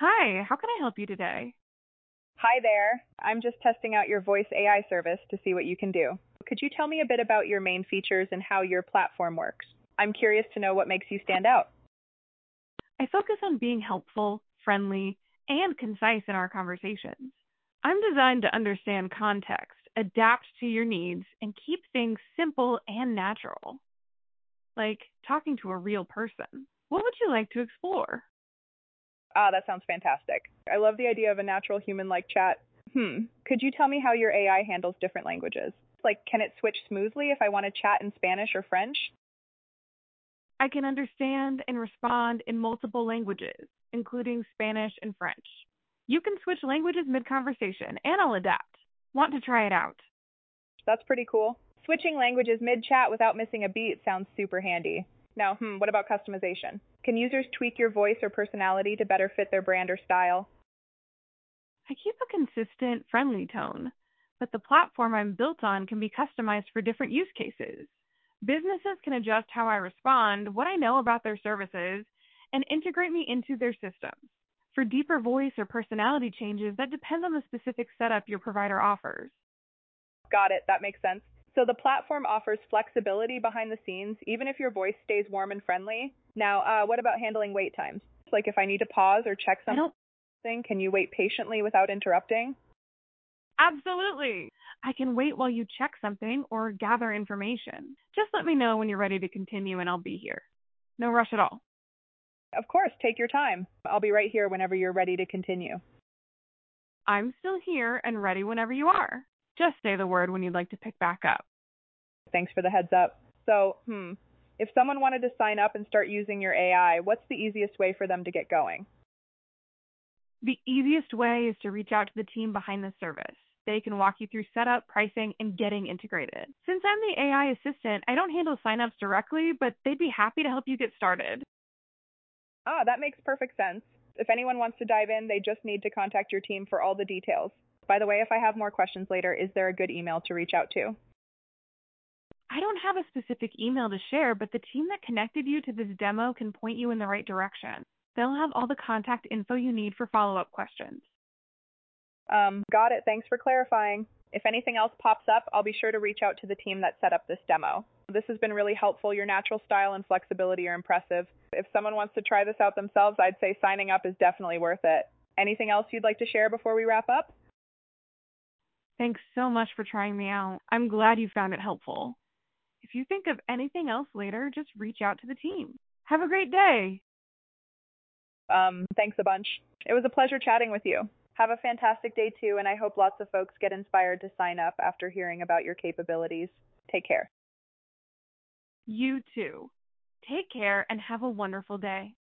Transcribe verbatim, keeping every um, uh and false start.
Hi, how can I help you today? Hi there. I'm just testing out your voice A I service to see what you can do. Could you tell me a bit about your main features and how your platform works? I'm curious to know what makes you stand out. I focus on being helpful, friendly, and concise in our conversations. I'm designed to understand context, adapt to your needs, and keep things simple and natural, like talking to a real person. What would you like to explore? Ah, that sounds fantastic. I love the idea of a natural human like chat. Hmm. Could you tell me how your A I handles different languages? Like, can it switch smoothly if I want to chat in Spanish or French? I can understand and respond in multiple languages, including Spanish and French. You can switch languages mid conversation, and I'll adapt. Want to try it out? That's pretty cool. Switching languages mid chat without missing a beat sounds super handy. Now, hmm, what about customization? Can users tweak your voice or personality to better fit their brand or style? I keep a consistent, friendly tone, but the platform I'm built on can be customized for different use cases. Businesses can adjust how I respond, what I know about their services, and integrate me into their systems. For deeper voice or personality changes, that depends on the specific setup your provider offers. Got it. That makes sense. So the platform offers flexibility behind the scenes, even if your voice stays warm and friendly. Now, uh, what about handling wait times? Like if I need to pause or check I don't something, can you wait patiently without interrupting? Absolutely. I can wait while you check something or gather information. Just let me know when you're ready to continue and I'll be here. No rush at all. Of course, take your time. I'll be right here whenever you're ready to continue. I'm still here and ready whenever you are. Just say the word when you'd like to pick back up. Thanks for the heads up. So, hmm, if someone wanted to sign up and start using your A I, what's the easiest way for them to get going? The easiest way is to reach out to the team behind the service. They can walk you through setup, pricing, and getting integrated. Since I'm the A I assistant, I don't handle signups directly, but they'd be happy to help you get started. Ah, that makes perfect sense. If anyone wants to dive in, they just need to contact your team for all the details. By the way, if I have more questions later, is there a good email to reach out to? I don't have a specific email to share, but the team that connected you to this demo can point you in the right direction. They'll have all the contact info you need for follow up questions. Um, got it. Thanks for clarifying. If anything else pops up, I'll be sure to reach out to the team that set up this demo. This has been really helpful. Your natural style and flexibility are impressive. If someone wants to try this out themselves, I'd say signing up is definitely worth it. Anything else you'd like to share before we wrap up? Thanks so much for trying me out. I'm glad you found it helpful. If you think of anything else later, just reach out to the team. Have a great day. Um, thanks a bunch. It was a pleasure chatting with you. Have a fantastic day too, and I hope lots of folks get inspired to sign up after hearing about your capabilities. Take care. You too. Take care and have a wonderful day.